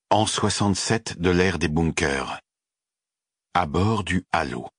An 67 de l'ère des bunkers. À bord du Halo.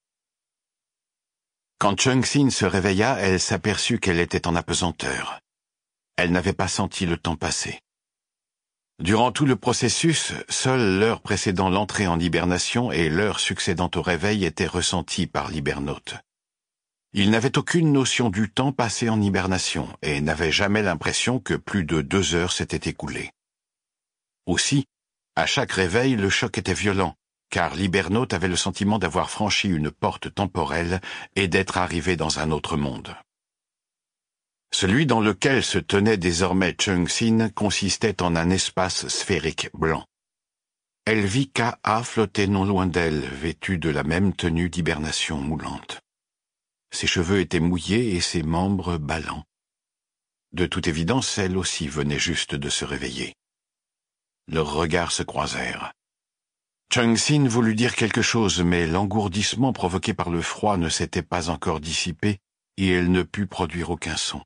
Quand Chung-sin se réveilla, elle s'aperçut qu'elle était en apesanteur. Elle n'avait pas senti le temps passer. Durant tout le processus, seule l'heure précédant l'entrée en hibernation et l'heure succédant au réveil étaient ressenties par l'hibernaute. Il n'avait aucune notion du temps passé en hibernation et n'avait jamais l'impression que plus de 2 heures s'étaient écoulées. Aussi, à chaque réveil, le choc était violent, car l'hibernaute avait le sentiment d'avoir franchi une porte temporelle et d'être arrivé dans un autre monde. Celui dans lequel se tenait désormais Chung-sin consistait en un espace sphérique blanc. Elle vit Ka flotter non loin d'elle, vêtue de la même tenue d'hibernation moulante. Ses cheveux étaient mouillés et ses membres ballants. De toute évidence, elle aussi venait juste de se réveiller. Leurs regards se croisèrent. Chung-sin voulut dire quelque chose, mais l'engourdissement provoqué par le froid ne s'était pas encore dissipé et elle ne put produire aucun son.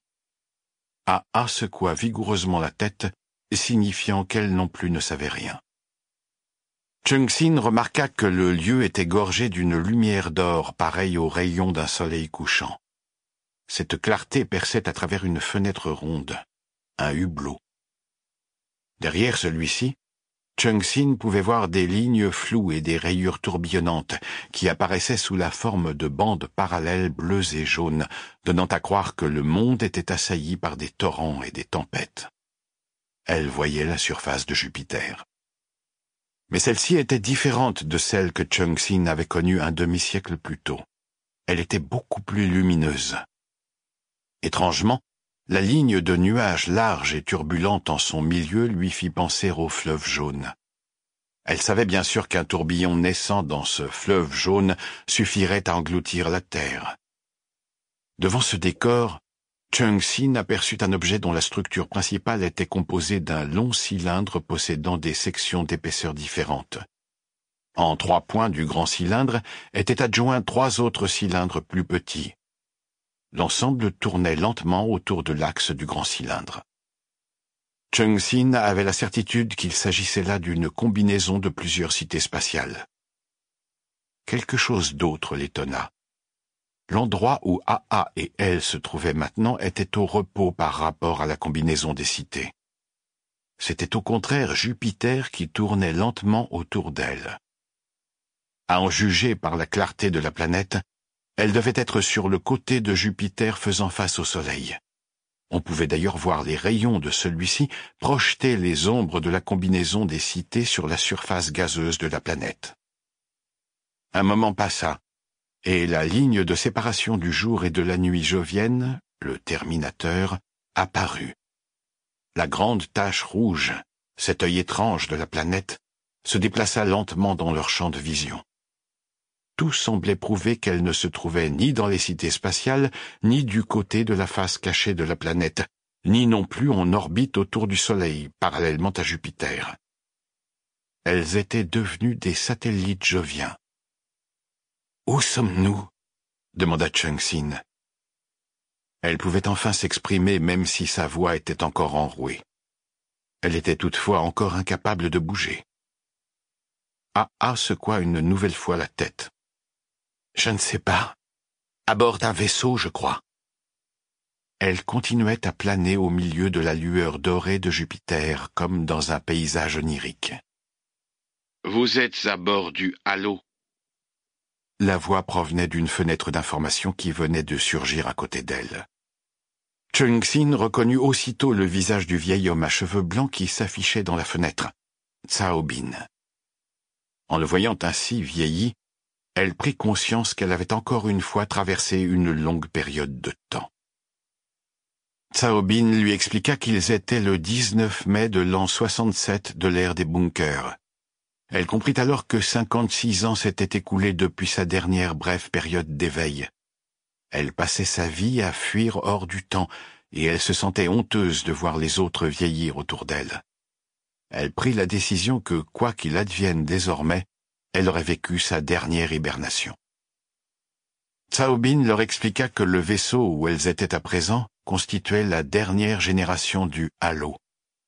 A secoua vigoureusement la tête, signifiant qu'elle non plus ne savait rien. Chung-sin remarqua que le lieu était gorgé d'une lumière d'or pareille aux rayons d'un soleil couchant. Cette clarté perçait à travers une fenêtre ronde, un hublot. Derrière celui-ci, Chung-sin pouvait voir des lignes floues et des rayures tourbillonnantes qui apparaissaient sous la forme de bandes parallèles bleues et jaunes, donnant à croire que le monde était assailli par des torrents et des tempêtes. Elle voyait la surface de Jupiter. Mais celle-ci était différente de celle que Chung-sin avait connue un demi-siècle plus tôt. Elle était beaucoup plus lumineuse. Étrangement, la ligne de nuages large et turbulente en son milieu lui fit penser au fleuve jaune. Elle savait bien sûr qu'un tourbillon naissant dans ce fleuve jaune suffirait à engloutir la terre. Devant ce décor, Chung-sin aperçut un objet dont la structure principale était composée d'un long cylindre possédant des sections d'épaisseur différentes. En 3 points du grand cylindre étaient adjoints 3 autres cylindres plus petits. L'ensemble tournait lentement autour de l'axe du grand cylindre. Chung-sin avait la certitude qu'il s'agissait là d'une combinaison de plusieurs cités spatiales. Quelque chose d'autre l'étonna. L'endroit où A et elle se trouvaient maintenant était au repos par rapport à la combinaison des cités. C'était au contraire Jupiter qui tournait lentement autour d'elle. À en juger par la clarté de la planète, elle devait être sur le côté de Jupiter faisant face au Soleil. On pouvait d'ailleurs voir les rayons de celui-ci projeter les ombres de la combinaison des cités sur la surface gazeuse de la planète. Un moment passa, et la ligne de séparation du jour et de la nuit jovienne, le terminateur, apparut. La grande tache rouge, cet œil étrange de la planète, se déplaça lentement dans leur champ de vision. Tout semblait prouver qu'elle ne se trouvait ni dans les cités spatiales, ni du côté de la face cachée de la planète, ni non plus en orbite autour du Soleil, parallèlement à Jupiter. Elles étaient devenues des satellites joviens. « Où sommes-nous » demanda Chung-sin. Elle pouvait enfin s'exprimer même si sa voix était encore enrouée. Elle était toutefois encore incapable de bouger. A secoua une nouvelle fois la tête. « Je ne sais pas. À bord d'un vaisseau, je crois. » Elle continuait à planer au milieu de la lueur dorée de Jupiter, comme dans un paysage onirique. « Vous êtes à bord du Halo. » La voix provenait d'une fenêtre d'information qui venait de surgir à côté d'elle. Chung-sin reconnut aussitôt le visage du vieil homme à cheveux blancs qui s'affichait dans la fenêtre, Cao Bin. En le voyant ainsi vieilli, elle prit conscience qu'elle avait encore une fois traversé une longue période de temps. Cao Bin lui expliqua qu'ils étaient le 19 mai de l'an 67 de l'ère des bunkers. Elle comprit alors que 56 ans s'étaient écoulés depuis sa dernière brève période d'éveil. Elle passait sa vie à fuir hors du temps, et elle se sentait honteuse de voir les autres vieillir autour d'elle. Elle prit la décision que, quoi qu'il advienne désormais, elle aurait vécu sa dernière hibernation. Cao Bin leur expliqua que le vaisseau où elles étaient à présent constituait la dernière génération du Halo.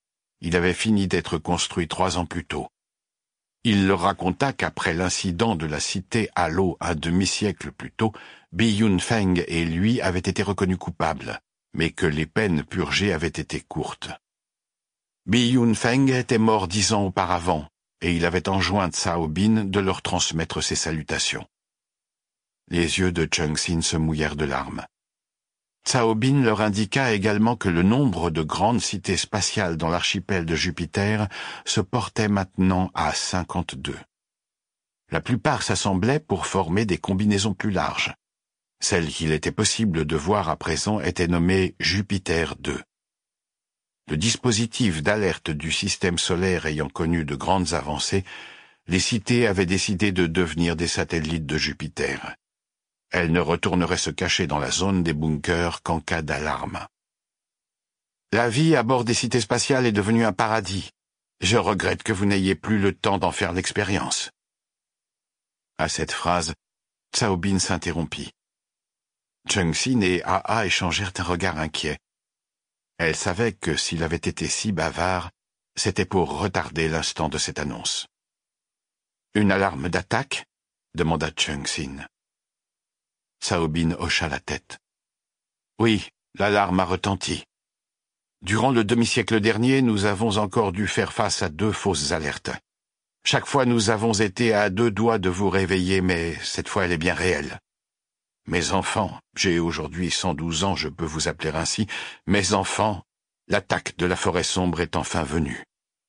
Il avait fini d'être construit 3 ans plus tôt. Il leur raconta qu'après l'incident de la cité à l'eau un demi-siècle plus tôt, Bi Yunfeng et lui avaient été reconnus coupables, mais que les peines purgées avaient été courtes. Bi Yunfeng était mort 10 ans auparavant, et il avait enjoint Cao Bin de leur transmettre ses salutations. Les yeux de Cheng Xin se mouillèrent de larmes. Cao Bin leur indiqua également que le nombre de grandes cités spatiales dans l'archipel de Jupiter se portait maintenant à 52. La plupart s'assemblaient pour former des combinaisons plus larges. Celle qu'il était possible de voir à présent était nommée Jupiter 2. Le dispositif d'alerte du système solaire ayant connu de grandes avancées, les cités avaient décidé de devenir des satellites de Jupiter. Elles ne retourneraient se cacher dans la zone des bunkers qu'en cas d'alarme. La vie à bord des cités spatiales est devenue un paradis. Je regrette que vous n'ayez plus le temps d'en faire l'expérience. À cette phrase, Cao Bin s'interrompit. Cheng Xin et A.A. échangèrent un regard inquiet. Elle savait que s'il avait été si bavard, c'était pour retarder l'instant de cette annonce. « Une alarme d'attaque » demanda Cheng Xin. Cao Bin hocha la tête. « Oui, l'alarme a retenti. Durant le demi-siècle dernier, nous avons encore dû faire face à 2 fausses alertes. Chaque fois, nous avons été à 2 doigts de vous réveiller, mais cette fois, elle est bien réelle. Mes enfants, j'ai aujourd'hui 112 ans, je peux vous appeler ainsi, mes enfants, l'attaque de la forêt sombre est enfin venue. »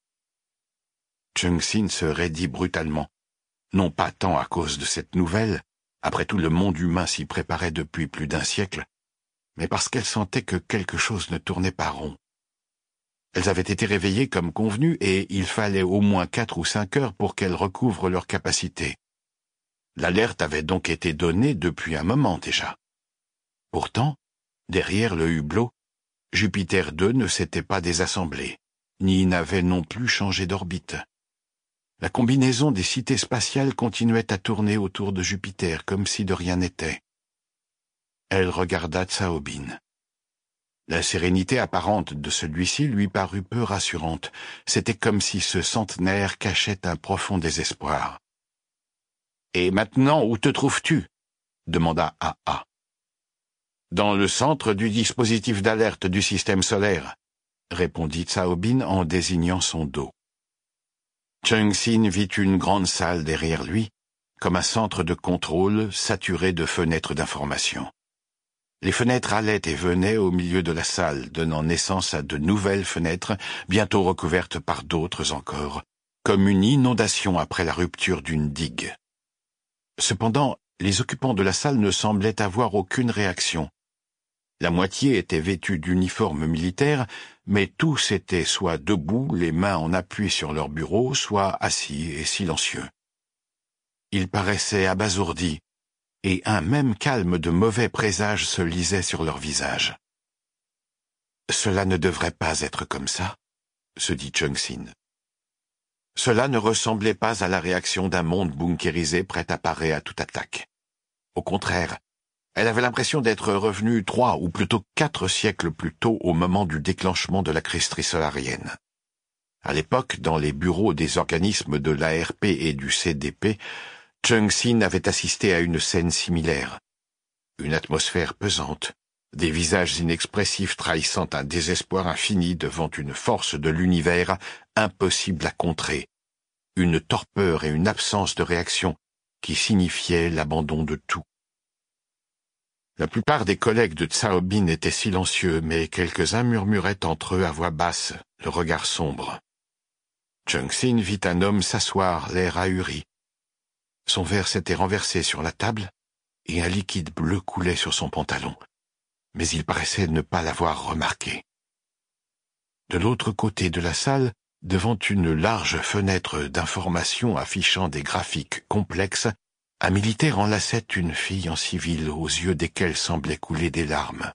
Cheng Xin se raidit brutalement, non pas tant à cause de cette nouvelle, après tout le monde humain s'y préparait depuis plus d'1 siècle, mais parce qu'elle sentait que quelque chose ne tournait pas rond. Elles avaient été réveillées comme convenu et il fallait au moins 4 ou 5 heures pour qu'elles recouvrent leurs capacités. L'alerte avait donc été donnée depuis un moment déjà. Pourtant, derrière le hublot, Jupiter 2 ne s'était pas désassemblé, ni n'avait non plus changé d'orbite. La combinaison des cités spatiales continuait à tourner autour de Jupiter comme si de rien n'était. Elle regarda Cao Bin. La sérénité apparente de celui-ci lui parut peu rassurante. C'était comme si ce centenaire cachait un profond désespoir. « Et maintenant, où te trouves-tu » demanda A.A. « Dans le centre du dispositif d'alerte du système solaire » répondit Cao Bin en désignant son dos. Cheng Xin vit une grande salle derrière lui, comme un centre de contrôle saturé de fenêtres d'information. Les fenêtres allaient et venaient au milieu de la salle, donnant naissance à de nouvelles fenêtres, bientôt recouvertes par d'autres encore, comme une inondation après la rupture d'une digue. Cependant, les occupants de la salle ne semblaient avoir aucune réaction. La moitié était vêtue d'uniformes militaires, mais tous étaient soit debout, les mains en appui sur leur bureau, soit assis et silencieux. Ils paraissaient abasourdis, et un même calme de mauvais présage se lisait sur leurs visages. « Cela ne devrait pas être comme ça », se dit Cheng Xin. Cela ne ressemblait pas à la réaction d'un monde bunkérisé prêt à parer à toute attaque. Au contraire, elle avait l'impression d'être revenue 3 ou plutôt 4 siècles plus tôt au moment du déclenchement de la crise trisolarienne. À l'époque, dans les bureaux des organismes de l'ARP et du CDP, Cheng Xin avait assisté à une scène similaire. Une atmosphère pesante, des visages inexpressifs trahissant un désespoir infini devant une force de l'univers impossible à contrer, une torpeur et une absence de réaction qui signifiaient l'abandon de tout. La plupart des collègues de Cao Bin étaient silencieux, mais quelques-uns murmuraient entre eux à voix basse, le regard sombre. Cheng Xin vit un homme s'asseoir, l'air ahuri. Son verre s'était renversé sur la table, et un liquide bleu coulait sur son pantalon, mais il paraissait ne pas l'avoir remarqué. De l'autre côté de la salle, devant une large fenêtre d'information affichant des graphiques complexes, un militaire enlaçait une fille en civil aux yeux desquels semblaient couler des larmes.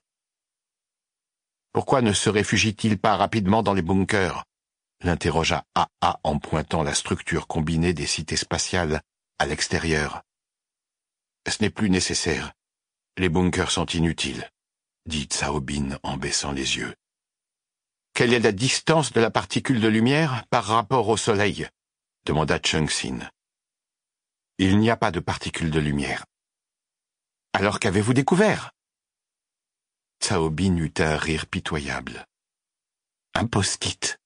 « Pourquoi ne se réfugie-t-il pas rapidement dans les bunkers ?» l'interrogea A.A. en pointant la structure combinée des cités spatiales à l'extérieur. « Ce n'est plus nécessaire. Les bunkers sont inutiles, » dit Cao Bin en baissant les yeux. Quelle est la distance de la particule de lumière par rapport au Soleil? Demanda Chun-Hsin. Il n'y a pas de particule de lumière. Alors qu'avez-vous découvert? Cao Bin eut un rire pitoyable. Un post-it.